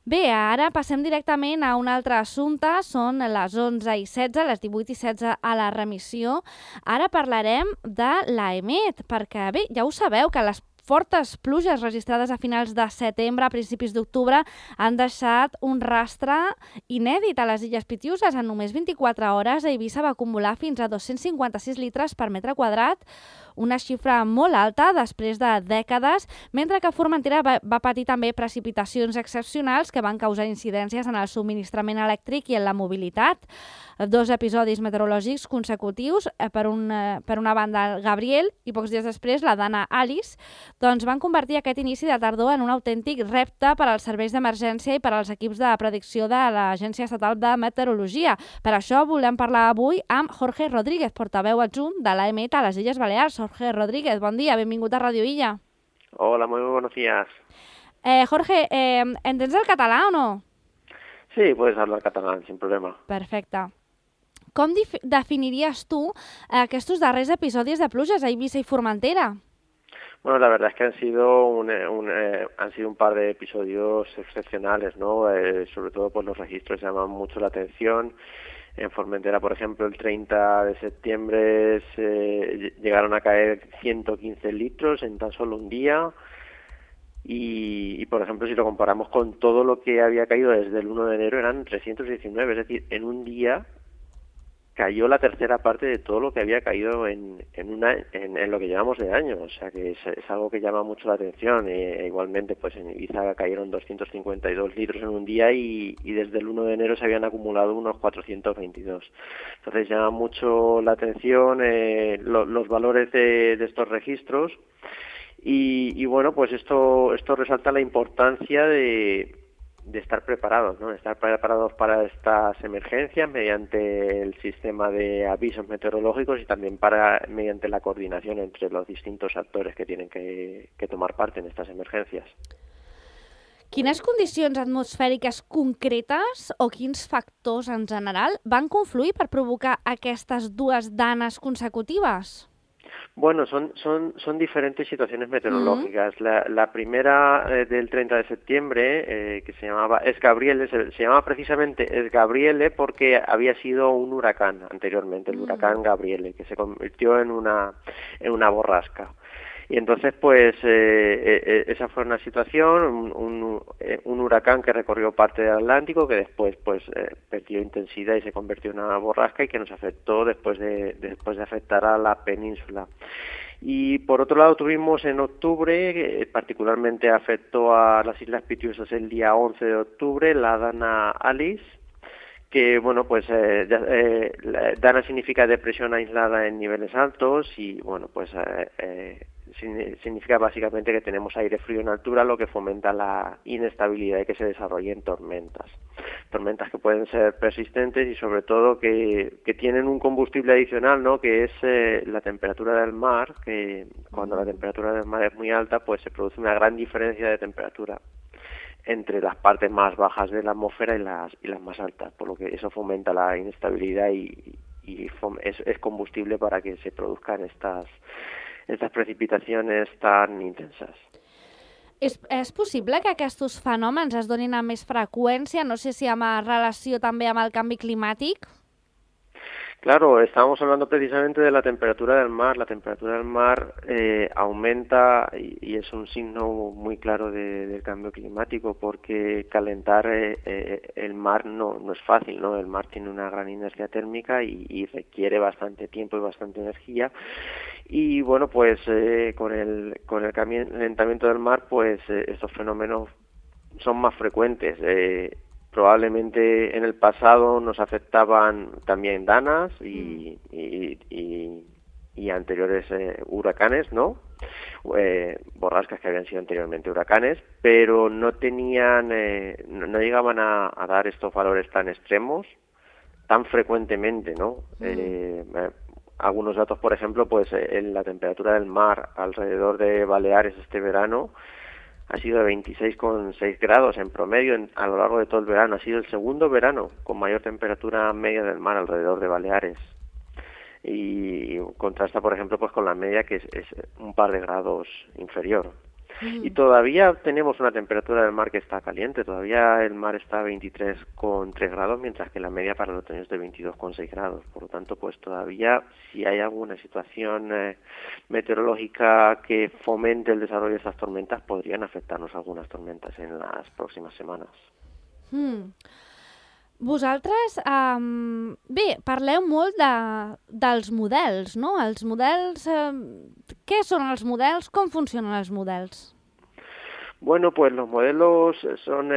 Bé, ara passem directament a un altre assumpte, són les 11:16, les 18:16 a la remissió. Ara parlarem de l'AEMET, perquè bé, ja ho sabeu que les fortes pluges registrades a finals de setembre, a principis d'octubre, han deixat un rastre inèdit a les Illes Pitiüses. En només 24 hores, a Eivissa va acumular fins a 256 litres per metre quadrat, una xifra molt alta després de dècades, mentre que Formentera va patir també precipitacions excepcionals que van causar incidències en el subministrament elèctric i en la mobilitat. 2 episodis meteorològics consecutius, per una banda el Gabriel i pocs dies després la Dana Alice, doncs van convertir aquest inici de tardor en un autèntic repte per als serveis d'emergència i per als equips de predicció de l'Agència Estatal de Meteorologia. Per això volem parlar avui amb Jorge Rodríguez, portaveu adjunt de l'AEMET a les Illes Balears. Jorge Rodríguez, bon dia, benvingut a Radio Illa. Hola, muy buenos días. Jorge, ¿entens el català o no? Sí, puedes hablar catalán, sin problema. Perfecte. Com definiries tu aquests darrers episodis de pluges a Eivissa i Formentera? Bueno, la verdad es que han sido un par de episodios excepcionales, ¿no? Sobre todo pues los registros llaman mucho la atención. En Formentera, por ejemplo, el 30 de septiembre llegaron a caer 115 litros en tan solo un día. Y, por ejemplo, si lo comparamos con todo lo que había caído desde el 1 de enero, eran 319. Es decir, en un día cayó la tercera parte de todo lo que había caído en lo que llevamos de año. O sea que es algo que llama mucho la atención. Igualmente, pues en Ibiza cayeron 252 litros en un día y desde el 1 de enero se habían acumulado unos 422. Entonces llama mucho la atención los valores de estos registros y bueno, pues esto resalta la importancia de estar preparados, ¿no? Estar preparados para estas emergencias mediante el sistema de avisos meteorológicos y también mediante la coordinación entre los distintos actores que tienen que tomar parte en estas emergencias. Quines condicions atmosfèriques concretes o quins factors en general van confluir per provocar aquestes dues danes consecutives? Bueno, son diferentes situaciones meteorológicas. La primera del 30 de septiembre, que se llamaba Es Gabriele, se llamaba precisamente Es Gabriele porque había sido un huracán anteriormente, el huracán Gabriele, que se convirtió en una borrasca. Y entonces, pues, esa fue una situación, un huracán que recorrió parte del Atlántico, que después, pues, perdió intensidad y se convirtió en una borrasca y que nos afectó después de afectar a la península. Y por otro lado tuvimos en octubre, que particularmente afectó a las Islas Pitiusas el día 11 de octubre, la Dana Alice, que bueno, pues Dana significa depresión aislada en niveles altos y bueno, pues significa básicamente que tenemos aire frío en altura, lo que fomenta la inestabilidad y que se desarrollen tormentas que pueden ser persistentes y sobre todo que tienen un combustible adicional, ¿no? Que es la temperatura del mar, que cuando la temperatura del mar es muy alta, pues se produce una gran diferencia de temperatura entre las partes más bajas de la atmósfera y las más altas, por lo que eso fomenta la inestabilidad y es combustible para que se produzcan estas precipitacions tan intenses. És possible que aquests fenòmens es donin amb més freqüència? No sé si amb relació també amb el canvi climàtic? Claro, estábamos hablando precisamente de la temperatura del mar. La temperatura del mar aumenta y es un signo muy claro del cambio climático porque calentar el mar no es fácil, ¿no? El mar tiene una gran inercia térmica y requiere bastante tiempo y bastante energía. Y bueno, pues con el calentamiento del mar, pues estos fenómenos son más frecuentes. Probablemente en el pasado nos afectaban también danas y anteriores huracanes, ¿no? Borrascas que habían sido anteriormente huracanes, pero no llegaban a dar estos valores tan extremos tan frecuentemente, ¿no? Algunos datos, por ejemplo, pues la temperatura del mar alrededor de Baleares este verano ha sido de 26,6 grados en promedio a lo largo de todo el verano. Ha sido el segundo verano con mayor temperatura media del mar alrededor de Baleares. Y contrasta, por ejemplo, pues con la media que es un par de grados inferior. Y todavía tenemos una temperatura del mar que está caliente, todavía el mar está a 23,3 grados, mientras que la media para el otoño es de 22,6 grados. Por lo tanto, pues todavía si hay alguna situación meteorológica que fomente el desarrollo de esas tormentas, podrían afectarnos algunas tormentas en las próximas semanas. Vosaltres, bé, parleu molt dels models, no? Els models, què són els models? Com funcionen els models? Bueno, pues los modelos son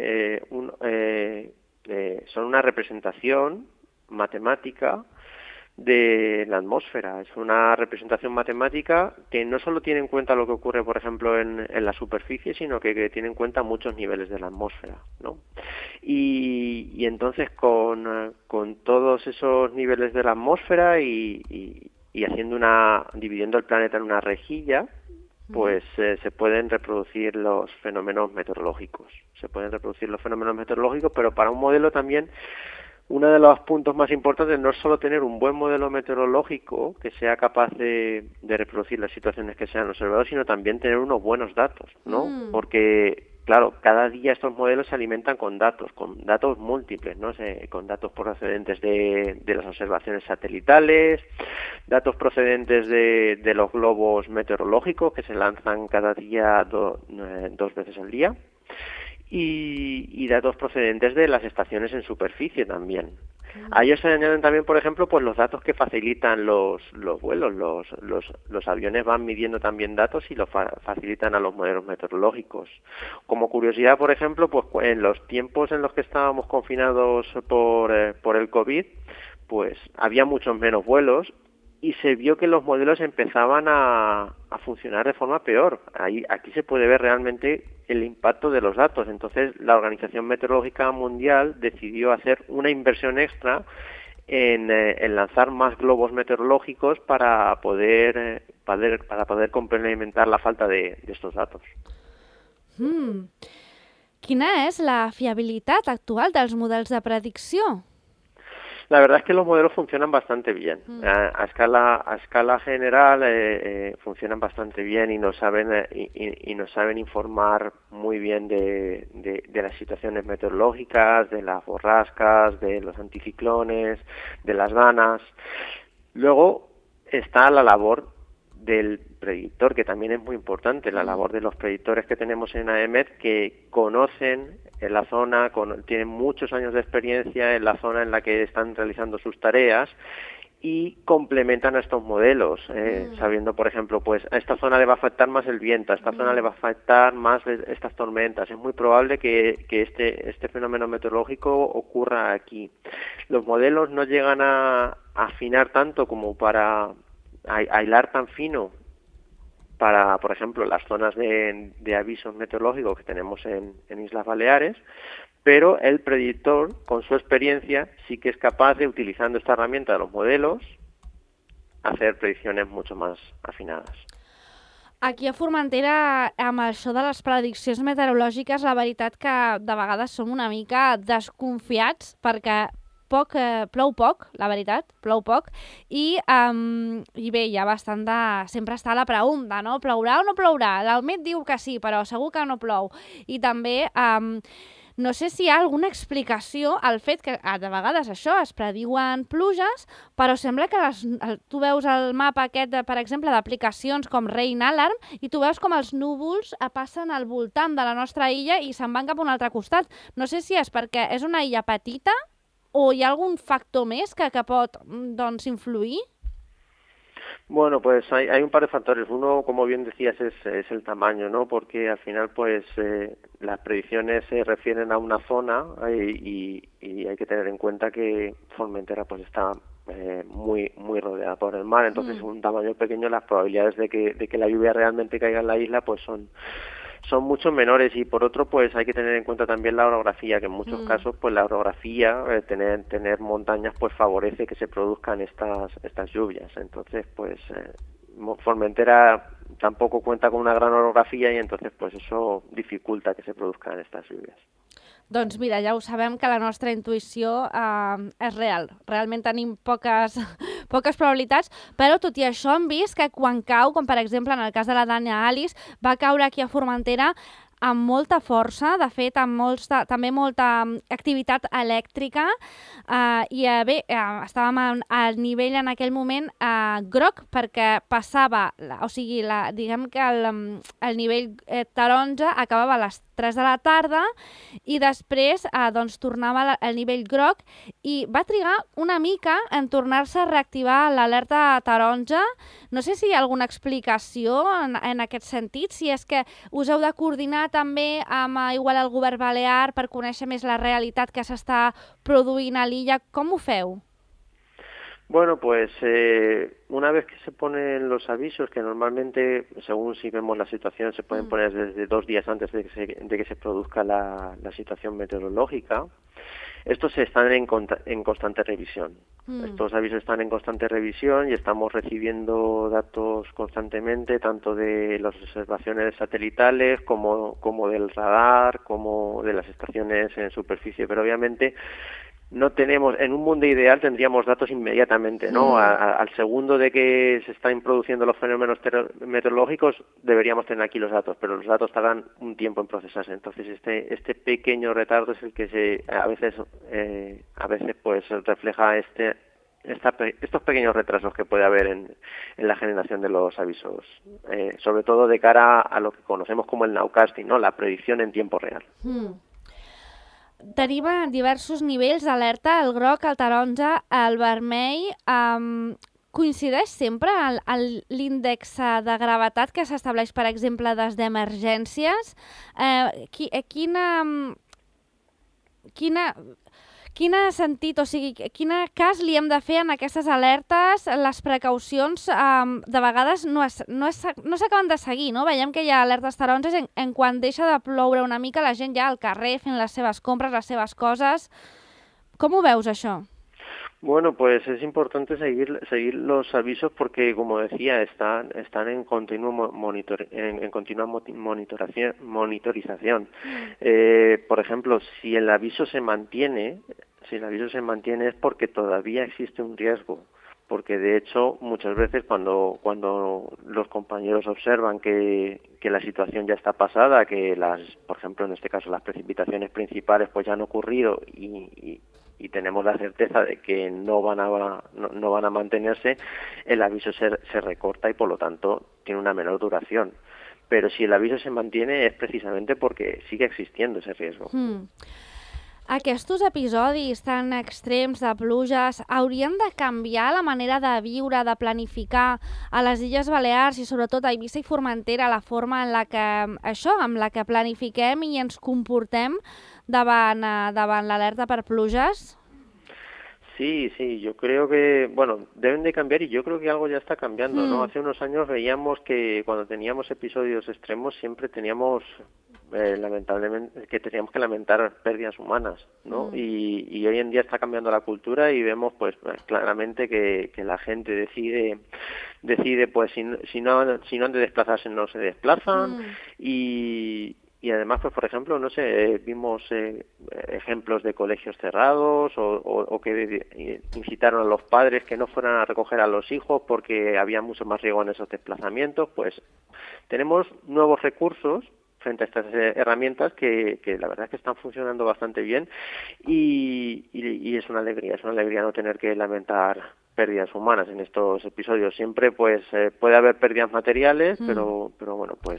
una representación matemática de la atmósfera. Es una representación matemática que no solo tiene en cuenta lo que ocurre, por ejemplo, en la superficie, sino que tiene en cuenta muchos niveles de la atmósfera, ¿no? Y entonces con todos esos niveles de la atmósfera y dividiendo el planeta en una rejilla, pues se pueden reproducir los fenómenos meteorológicos. Pero para un modelo también, uno de los puntos más importantes no es solo tener un buen modelo meteorológico que sea capaz de reproducir las situaciones que se han observado, sino también tener unos buenos datos, ¿no? Porque, claro, cada día estos modelos se alimentan con datos múltiples, ¿no? Con datos procedentes de las observaciones satelitales, datos procedentes de los globos meteorológicos que se lanzan cada día 2 veces al día. Y datos procedentes de las estaciones en superficie también. A ellos se añaden también, por ejemplo, pues los datos que facilitan los vuelos. Los aviones van midiendo también datos y los facilitan a los modelos meteorológicos. Como curiosidad, por ejemplo, pues en los tiempos en los que estábamos confinados por el COVID, pues había muchos menos vuelos y se vio que los modelos empezaban a funcionar de forma peor. Aquí se puede ver realmente el impacto de los datos. Entonces, la Organización Meteorológica Mundial decidió hacer una inversión extra en lanzar más globos meteorológicos para poder complementar la falta de estos datos. Quina és la fiabilitat actual dels models de predicció? La verdad es que los modelos funcionan bastante bien. A escala general funcionan bastante bien y nos saben informar muy bien de las situaciones meteorológicas, de las borrascas, de los anticiclones, de las danas. Luego está la labor del predictor, que también es muy importante, la labor de los predictores que tenemos en AEMET, que conocen en la zona, tienen muchos años de experiencia en la zona en la que están realizando sus tareas y complementan a estos modelos, sabiendo, por ejemplo, pues a esta zona le va a afectar más el viento, a esta zona le va a afectar más estas tormentas. Es muy probable que este fenómeno meteorológico ocurra aquí. Los modelos no llegan a afinar tanto como para aislar tan fino para, por ejemplo, las zonas de avisos meteorológicos que tenemos en Islas Baleares, pero el predictor, con su experiencia, sí que es capaz de, utilizando esta herramienta de los modelos, hacer predicciones mucho más afinadas. Aquí a Formentera, amb això de les prediccions meteorològiques, la veritat que de vegades som una mica desconfiats perquè plou poc, la veritat, plou poc, i bé, hi ha bastant de... Sempre està la pregunta, no? Plourà o no plourà? El MET diu que sí, però segur que no plou. I també, no sé si hi ha alguna explicació al fet que de vegades això, es prediuen pluges, però sembla que tu veus el mapa aquest, per exemple, d'aplicacions com Rain Alarm, i tu veus com els núvols passen al voltant de la nostra illa i se'n van cap a un altre costat. No sé si és perquè és una illa petita o hi ha algún factor més que pot, doncs, influir. Bueno, pues hay un par de factores. Uno, como bien decías, es el tamaño, ¿no? Porque al final, pues, las predicciones se refieren a una zona y hay que tener en cuenta que Formentera, pues, está muy rodeada por el mar. Entonces, un tamaño pequeño, las probabilidades de que la lluvia realmente caiga en la isla, pues, son mucho menores. Y por otro, pues hay que tener en cuenta también la orografía, que en muchos casos pues la orografía, tener montañas, pues favorece que se produzcan estas lluvias. Entonces, pues Formentera tampoco cuenta con una gran orografía y entonces pues eso dificulta que se produzcan estas lluvias. Doncs mira, ja ho sabem que la nostra intuïció és real. Realment tenim poques poques probabilitats, però tot i això hem vist que quan cau, com per exemple en el cas de la Dania Alice, va caure aquí a Formentera amb molta força, de fet amb també molta activitat elèctrica i bé, estàvem al nivell en aquell moment groc perquè passava, o sigui, diguem que el nivell taronja acabava a les 3 de la tarda i després doncs tornava al nivell groc i va trigar una mica en tornar-se a reactivar l'alerta taronja. No sé si hi ha alguna explicació en aquest sentit, si és que us heu de coordinar també amb igual el govern balear per conèixer més la realitat que s'està produint a l'illa. Com ho feu? Bueno, pues una vez que se ponen los avisos, que normalmente, según si vemos la situación, se pueden poner desde 2 días antes de que se produzca la situación meteorológica, estos están en constante revisión. Estos avisos están en constante revisión y estamos recibiendo datos constantemente, tanto de las observaciones satelitales como del radar, como de las estaciones en superficie, pero obviamente no tenemos, en un mundo ideal tendríamos datos inmediatamente, ¿no? Al segundo de que se están produciendo los fenómenos meteorológicos deberíamos tener aquí los datos, pero los datos tardan un tiempo en procesarse. Entonces este pequeño retardo es el que a veces pues refleja estos pequeños retrasos que puede haber en la generación de los avisos, sobre todo de cara a lo que conocemos como el nowcasting, ¿no? La predicción en tiempo real. Tenim diversos nivells d'alerta, el groc, el taronja, el vermell. Coincideix sempre l'índex de gravetat que s'estableix, per exemple, des d'emergències? Quin sentit, o sigui, quin cas li hem de fer en aquestes alertes? Les precaucions de vegades no s'acaben de seguir, no? Veiem que hi ha alertes taronges en quan deixa de ploure una mica la gent ja al carrer fent les seves compres, les seves coses. Com ho veus, això? Bueno, pues es importante seguir los avisos porque, como decía, están en continua monitorización. Por ejemplo, si el aviso se mantiene es porque todavía existe un riesgo. Porque de hecho muchas veces cuando los compañeros observan que la situación ya está pasada, que por ejemplo en este caso las precipitaciones principales pues ya han ocurrido y tenemos la certeza de que no van a mantenerse, el aviso se recorta y por lo tanto tiene una menor duración. Pero si el aviso se mantiene es precisamente porque sigue existiendo ese riesgo. Aquests episodis tan extrems de pluges haurien de canviar la manera de viure, de planificar a les Illes Balears i sobretot a Eivissa i Formentera, la forma en la que planifiquem i ens comportem davant l'alerta per pluges? Sí, yo creo que, deben de cambiar y yo creo que algo ya está cambiando, ¿no? Hace unos años veíamos que cuando teníamos episodios extremos siempre teníamos, lamentablemente, que teníamos que lamentar pérdidas humanas, ¿no? Y hoy en día está cambiando la cultura y vemos, pues, claramente que la gente decide pues, si no han de desplazarse, no se desplazan y además, pues por ejemplo, no sé, vimos ejemplos de colegios cerrados o que incitaron a los padres que no fueran a recoger a los hijos porque había mucho más riesgo en esos desplazamientos. Pues tenemos nuevos recursos frente a estas herramientas que la verdad es que están funcionando bastante bien y es una alegría no tener que lamentar pérdidas humanas en estos episodios. Siempre pues puede haber pérdidas materiales, pero bueno, pues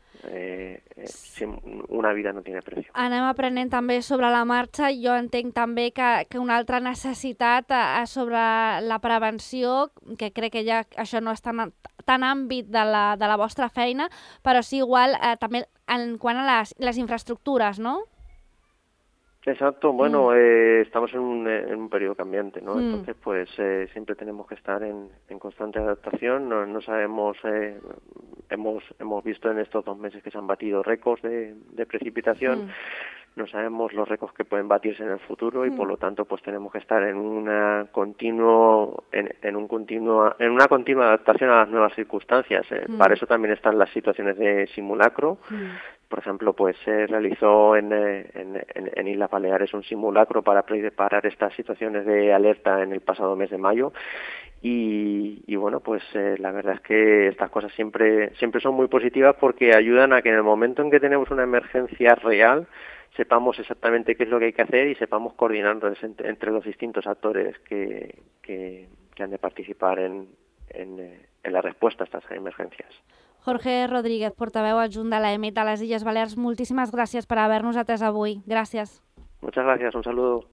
una vida no tiene precio. Anem aprenent també sobre la marxa. Jo entenc també que una altra necessitat sobre la prevenció, que crec que ja això no és tan àmbit de la vostra feina, però sí igual també en quant a les infraestructures, no? Exacto, bueno, estamos en un periodo cambiante, ¿no? Entonces, pues siempre tenemos que estar en constante adaptación. No sabemos, hemos visto en estos 2 meses que se han batido récords de precipitación. No sabemos los récords que pueden batirse en el futuro y por lo tanto, pues tenemos que estar en una continua adaptación a las nuevas circunstancias. Para eso también están las situaciones de simulacro. Por ejemplo, pues se realizó en Islas Baleares un simulacro para preparar estas situaciones de alerta en el pasado mes de mayo Y bueno, pues la verdad es que estas cosas siempre son muy positivas porque ayudan a que en el momento en que tenemos una emergencia real sepamos exactamente qué es lo que hay que hacer y sepamos coordinarnos entre los distintos actores que han de participar en la respuesta a estas emergencias. Jorge Rodríguez, portaveu adjunt de l'EMET a les Illes Balears, moltíssimes gràcies per haver-nos atès avui. Gràcies. Muchas gracias, un saludo.